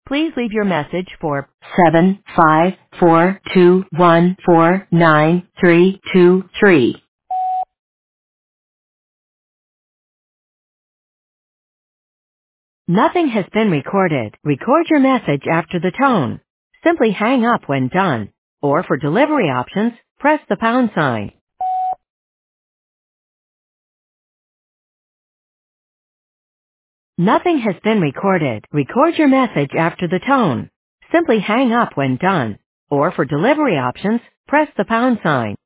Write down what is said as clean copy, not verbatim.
Please leave your message for 75421493323. Nothing has been recorded. Record your message after the tone. Simply hang up when done. Or for delivery options, press the pound sign. Nothing has been recorded. Record your message after the tone. Simply hang up when done. Or for delivery options, press the pound sign.